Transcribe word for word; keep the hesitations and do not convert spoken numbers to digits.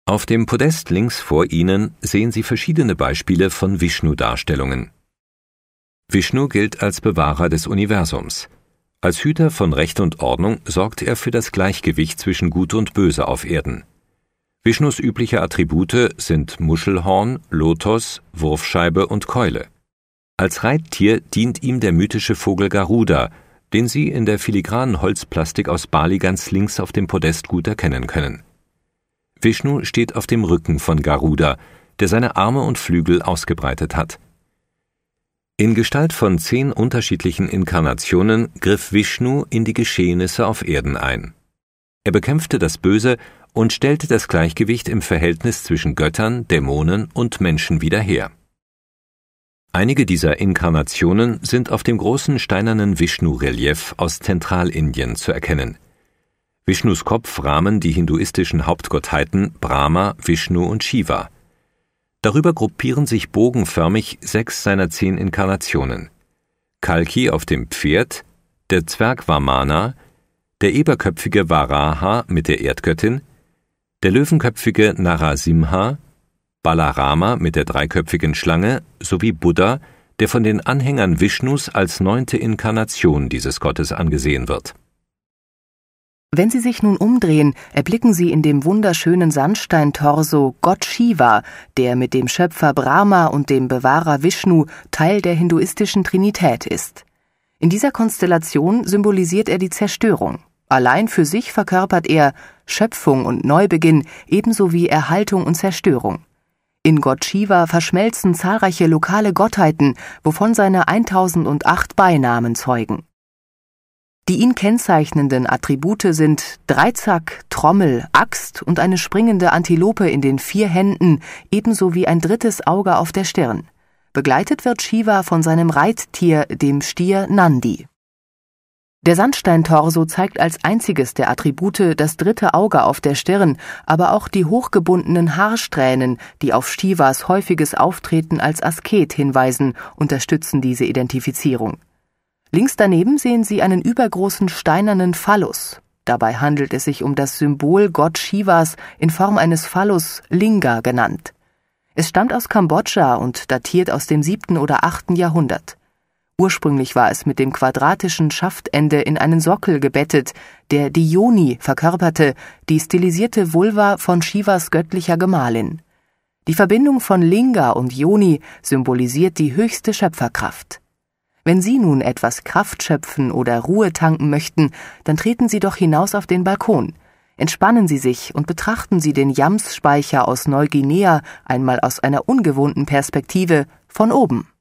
Auf dem Podest links vor Ihnen sehen Sie verschiedene Beispiele von Vishnu-Darstellungen. Vishnu gilt als Bewahrer des Universums. Als Hüter von Recht und Ordnung sorgt er für das Gleichgewicht zwischen Gut und Böse auf Erden. Vishnus übliche Attribute sind Muschelhorn, Lotos, Wurfscheibe und Keule. Als Reittier dient ihm der mythische Vogel Garuda, den Sie in der filigranen Holzplastik aus Bali ganz links auf dem Podest gut erkennen können. Vishnu steht auf dem Rücken von Garuda, der seine Arme und Flügel ausgebreitet hat. In Gestalt von zehn unterschiedlichen Inkarnationen griff Vishnu in die Geschehnisse auf Erden ein. Er bekämpfte das Böse und stellte das Gleichgewicht im Verhältnis zwischen Göttern, Dämonen und Menschen wieder her. Einige dieser Inkarnationen sind auf dem großen steinernen Vishnu-Relief aus Zentralindien zu erkennen. Vishnus Kopf rahmen die hinduistischen Hauptgottheiten Brahma, Vishnu und Shiva. Darüber gruppieren sich bogenförmig sechs seiner zehn Inkarnationen: Kalki auf dem Pferd, der Zwerg Vamana, der eberköpfige Varaha mit der Erdgöttin, der löwenköpfige Narasimha, Balarama mit der dreiköpfigen Schlange sowie Buddha, der von den Anhängern Vishnus als neunte Inkarnation dieses Gottes angesehen wird. Wenn Sie sich nun umdrehen, erblicken Sie in dem wunderschönen Sandsteintorso Gott Shiva, der mit dem Schöpfer Brahma und dem Bewahrer Vishnu Teil der hinduistischen Trinität ist. In dieser Konstellation symbolisiert er die Zerstörung. Allein für sich verkörpert er Schöpfung und Neubeginn ebenso wie Erhaltung und Zerstörung. In Gott Shiva verschmelzen zahlreiche lokale Gottheiten, wovon seine eintausendacht Beinamen zeugen. Die ihn kennzeichnenden Attribute sind Dreizack, Trommel, Axt und eine springende Antilope in den vier Händen, ebenso wie ein drittes Auge auf der Stirn. Begleitet wird Shiva von seinem Reittier, dem Stier Nandi. Der Sandsteintorso zeigt als einziges der Attribute das dritte Auge auf der Stirn, aber auch die hochgebundenen Haarsträhnen, die auf Shivas häufiges Auftreten als Asket hinweisen, unterstützen diese Identifizierung. Links daneben sehen Sie einen übergroßen steinernen Phallus. Dabei handelt es sich um das Symbol Gott Shivas in Form eines Phallus, Linga genannt. Es stammt aus Kambodscha und datiert aus dem siebten oder achten Jahrhundert. Ursprünglich war es mit dem quadratischen Schaftende in einen Sockel gebettet, der die Yoni verkörperte, die stilisierte Vulva von Shivas göttlicher Gemahlin. Die Verbindung von Linga und Yoni symbolisiert die höchste Schöpferkraft. Wenn Sie nun etwas Kraft schöpfen oder Ruhe tanken möchten, dann treten Sie doch hinaus auf den Balkon. Entspannen Sie sich und betrachten Sie den Yams-Speicher aus Neuguinea einmal aus einer ungewohnten Perspektive von oben.